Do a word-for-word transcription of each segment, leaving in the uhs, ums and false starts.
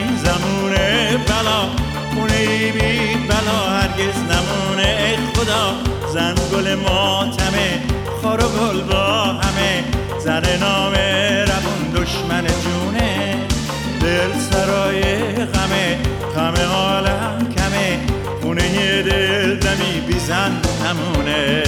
این زمونه بلا، خونه ای بی بلا هرگز نمونه. ای خدا زن گل ماتمه، خار و گل با همه، زن نامه روون دشمن جونه. دل سرای غمه، غم عالم کمه، خونه دل دمی بی زن نمونه.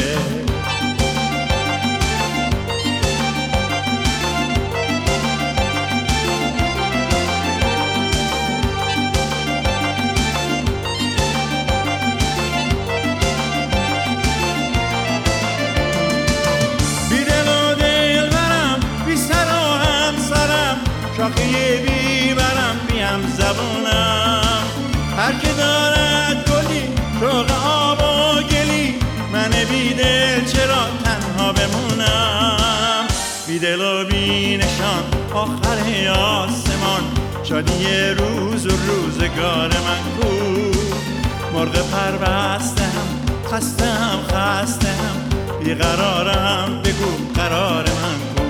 شاخه بیبرم بیم زبونم، هر که دارد گلی شوق آب و گلی، من بی دل چرا تنها بمونم. بی دل و بی نشان آخر آسمان، شادی روز و روزگار من کو. مرغ پربستم خستم خستم، بیقرارم بگو قرار من کو.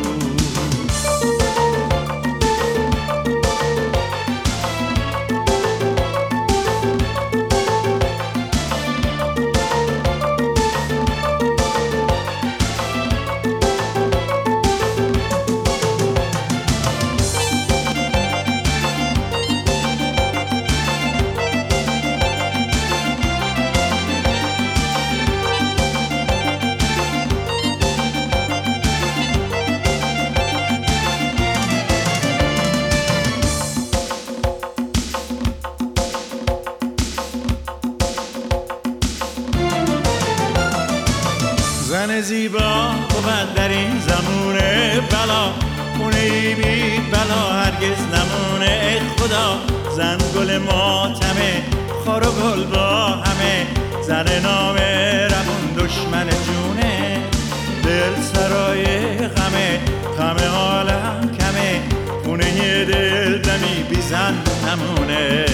زن زیبا بود در این زمونه بلا، خونه ای بی بلا هرگز نمونه. ای خدا زن گل ماتمه، خار و گل با همه، زن نامه روون دشمن جونه. دل سرای غمه، غم عالم کمه، خونه دل دمی بی زن نمونه.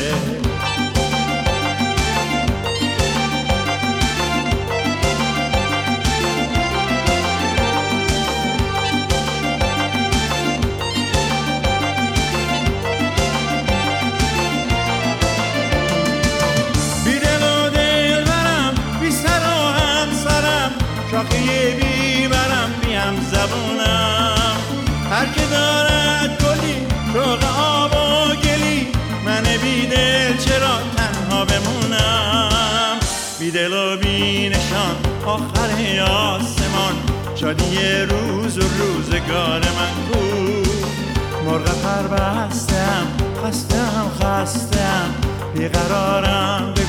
شاخه بیبرم بیم زبونم، هر که دارد گلی شوق آب و گلی، من بی دل چرا تنها بمونم. بی دل و بی نشان آخر آسمان، شادی روز و روزگار من کو. مرغ پربستم خستم خستم، بیقرارم